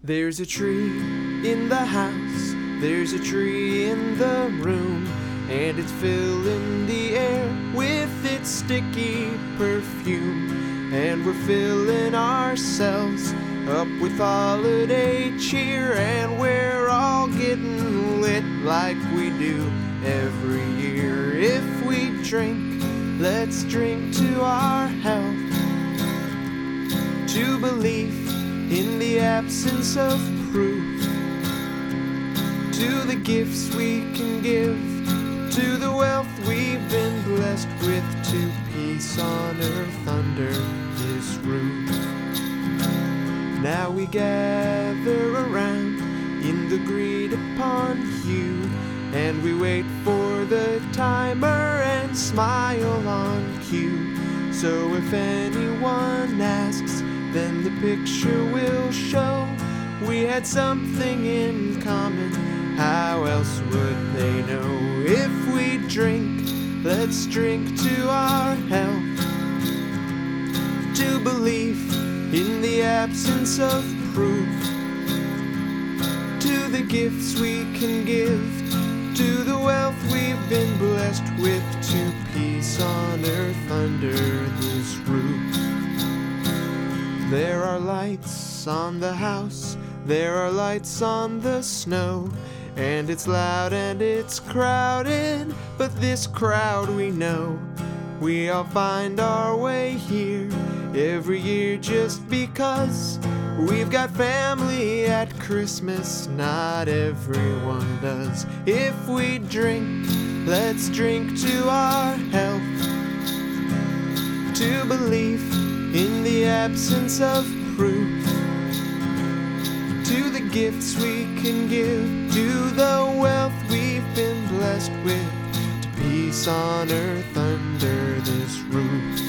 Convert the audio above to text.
There's a tree in the house, there's a tree in the room, and it's filling the air with its sticky perfume. And we're filling ourselves up with holiday cheer, and we're all getting lit like we do every year. If we drink, let's drink to our health, to belief in the absence of proof, to the gifts we can give, to the wealth we've been blessed with, to peace on earth under this roof. Now we gather around in the agreed upon hue, and we wait for the timer and smile on cue. So if anyone asks, then the picture will show we had something in common. How else would they know? If we drink, let's drink to our health, to belief in the absence of proof, to the gifts we can give, to the wealth we've been blessed with, to peace on earth under this roof. There are lights on the house, there are lights on the snow, and it's loud and it's crowded, but this crowd we know. We all find our way here every year just because we've got family at Christmas. Not everyone does. If we drink, let's drink to our health, to belief in the absence of proof, to the gifts we can give, to the wealth we've been blessed with, to peace on earth under this roof.